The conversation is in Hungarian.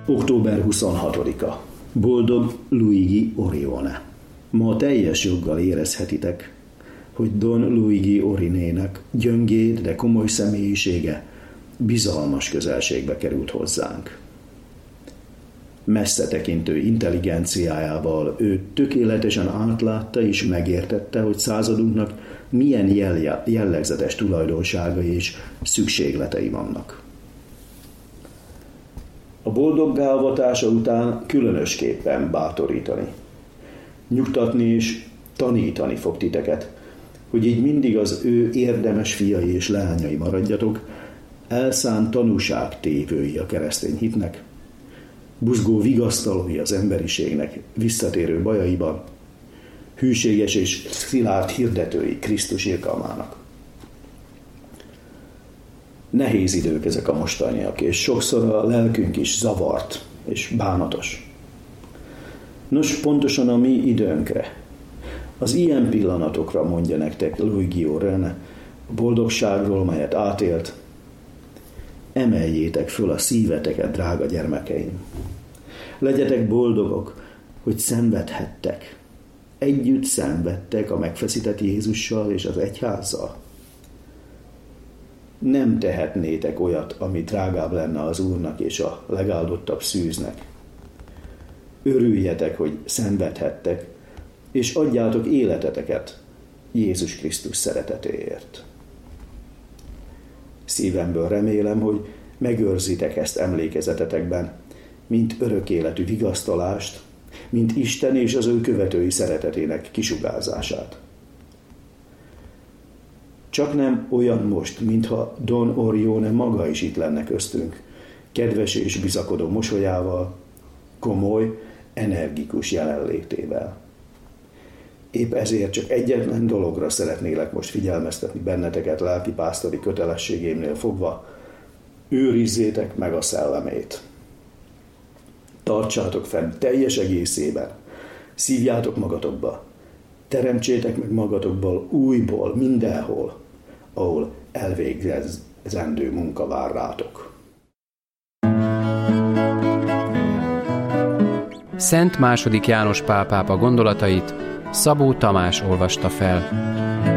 Október 26-a. Boldog Luigi Orione. Ma teljes joggal érezhetitek, hogy Don Luigi Orinének gyöngéd, de komoly személyisége bizalmas közelségbe került hozzánk. Messze tekintő intelligenciájával ő tökéletesen átlátta és megértette, hogy századunknak milyen jellegzetes tulajdonságai és szükségletei vannak. A boldoggá avatása után különösképpen bátorítani, nyugtatni és tanítani fog titeket, hogy így mindig az ő érdemes fiai és leányai maradjatok, elszánt tanúságtévői a keresztény hitnek, buzgó vigasztalói az emberiségnek visszatérő bajaiban, hűséges és szilárd hirdetői Krisztus irgalmának. Nehéz idők ezek a mostaniak, és sokszor a lelkünk is zavart és bánatos. Nos, pontosan a mi időnkre, az ilyen pillanatokra mondja nektek Luigi Orione a boldogságról, melyet átélt. Emeljétek föl a szíveteket, drága gyermekeim! Legyetek boldogok, hogy szenvedhettek. Együtt szenvedtek a megfeszített Jézussal és az egyházzal. Nem tehetnétek olyat, ami drágább lenne az Úrnak és a legáldottabb szűznek. Örüljetek, hogy szenvedhettek, és adjátok életeteket Jézus Krisztus szeretetéért. Szívemből remélem, hogy megőrzitek ezt emlékezetetekben, mint örök életű vigasztalást, mint Isten és az ő követői szeretetének kisugárzását. Csak nem olyan most, mintha Don Orione maga is itt lenne köztünk, kedves és bizakodó mosolyával, komoly, energikus jelenlétével. Épp ezért csak egyetlen dologra szeretnélek most figyelmeztetni benneteket lelkipásztori kötelességémnél fogva: őrizzétek meg a szellemét. Tartsátok fenn teljes egészében, szívjátok magatokba, teremtsétek meg magatokból újból mindenhol, ahol elvégzendő munka vár rátok. Szent II. János Pál pápa gondolatait Szabó Tamás olvasta fel.